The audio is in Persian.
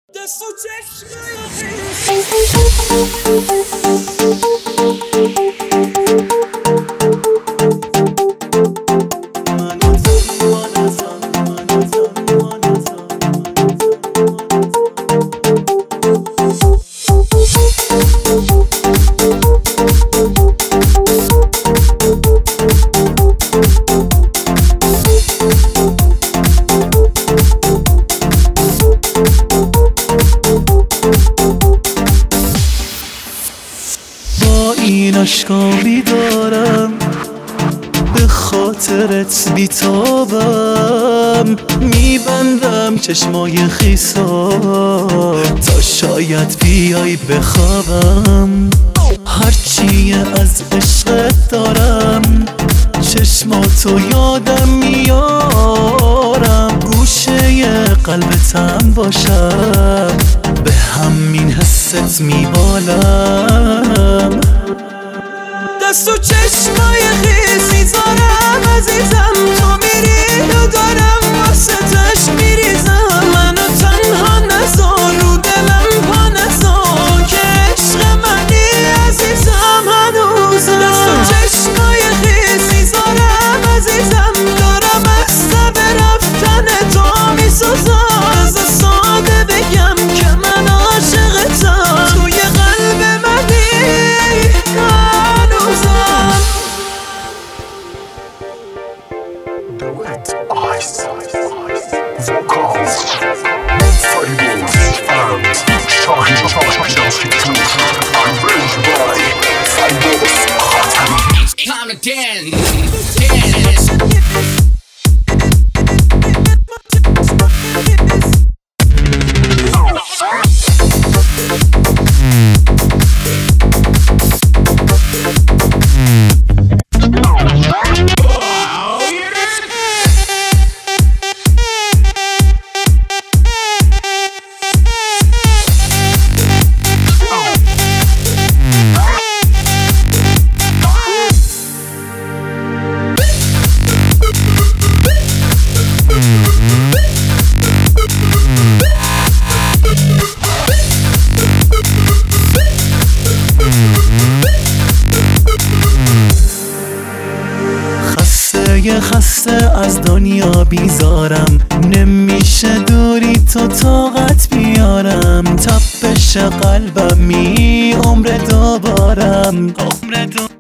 دست و با این اشکامی دارم به خاطرت بیتابم، میبندم چشمای خیسا تا شاید بیای بخوابم. هرچی از عشقت دارم چشماتو یادم میارم، گوشه قلبتم باشم به همین حست میبالم. دست و چشمای خیس میذارم عزیزم، تو میری و دارم واسطش میریزم. منو تنها نذار رو دلم پا نذار که عشق منی عزیزم هنوزم. دست و چشمای خیس میذارم عزیزم، دارم از سب رفتن تو میسوزم. از ساده بگم که من عاشقتم، توی قلب منی هنوزم. Duet Ice Vocals Fables and Shahin Chelsea Tools. I'm raised by Fables. It's time to dance. خسته از دنیا بیزارم، نمیشه دوری تو طاقت بیارم. تپش قلبم عمر دوبارم.